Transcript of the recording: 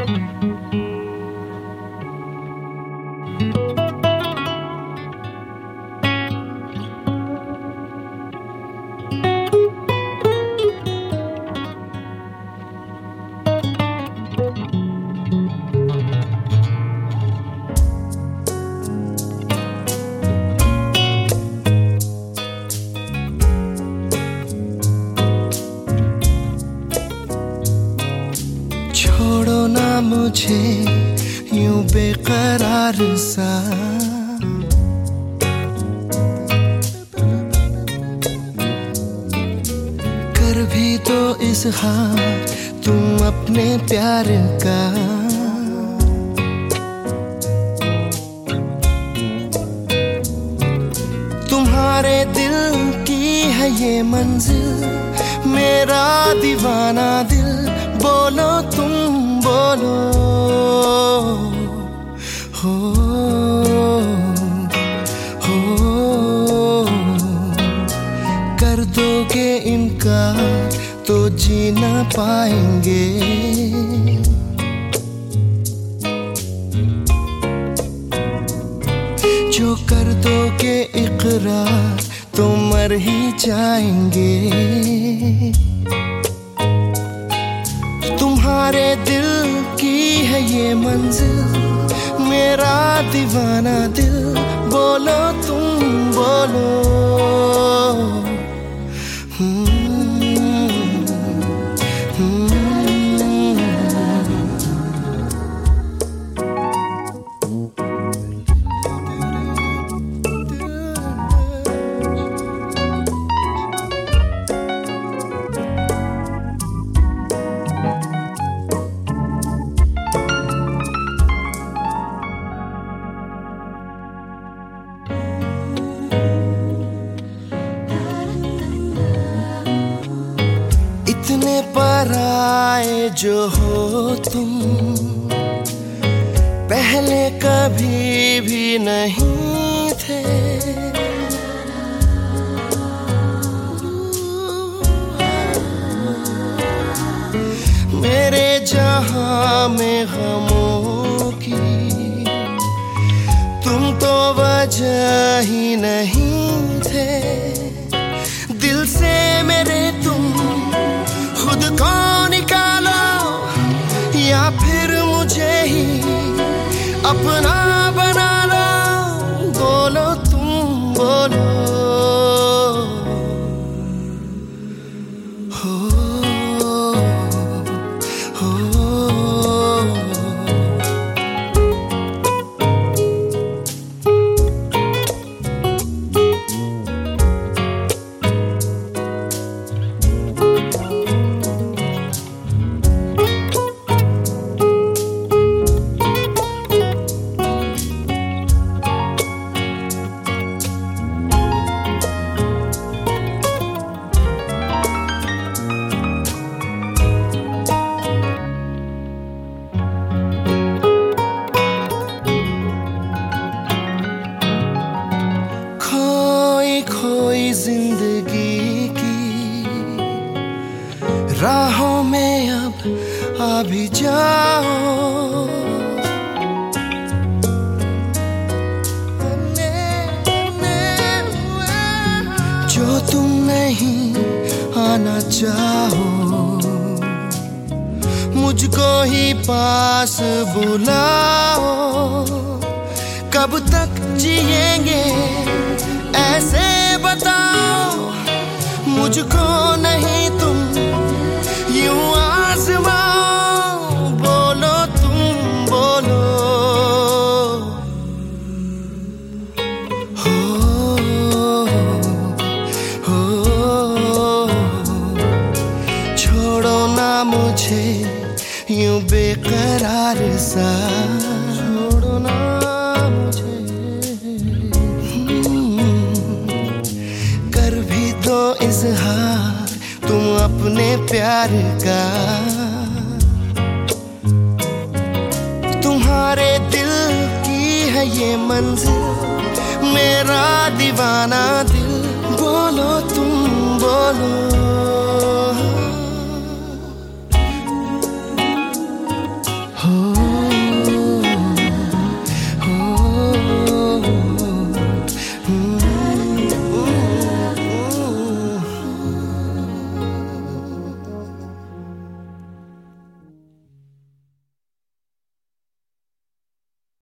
छोड़ो ना मुझे यूं बेकरार सा, कर भी तो इज़हार तुम अपने प्यार का। तुम्हारे दिल की है ये मंजिल, मेरा दीवाना दिल। बोलो तुम बोलो, हो कर दोगे इनकार तो जी ना पाएंगे। जो कर दोगे इकरार तो मर ही जाएंगे। तुम्हारे दिल की है ये मंजिल, मेरा दीवाना दिल। बोलो तुम बोलो, इतने पराए जो हो तुम, पहले कभी भी नहीं थे। मेरे जहां में गमों की तुम तो वजह ही नहीं थे। दिल से मेरे तुम खुद को निकालो, या फिर मुझे ही अपना बना लो। बोलो तुम बोलो, हो खोई जिंदगी की राहों में अब आ भी जाओ। जो तुम नहीं आना चाहो, मुझको ही पास बुलाओ। कब तक जिएंगे ऐसे बताओ, मुझको नहीं तुम यूं आज़माओ। बोलो तुम बोलो, हो छोड़ो ना मुझे यूं बेकरार सा। छोड़ो ना मुझे, दो इज़हार तुम अपने प्यार का। तुम्हारे दिल की है ये मंजिल, मेरा दीवाना दिल। बोलो तुम बोलो।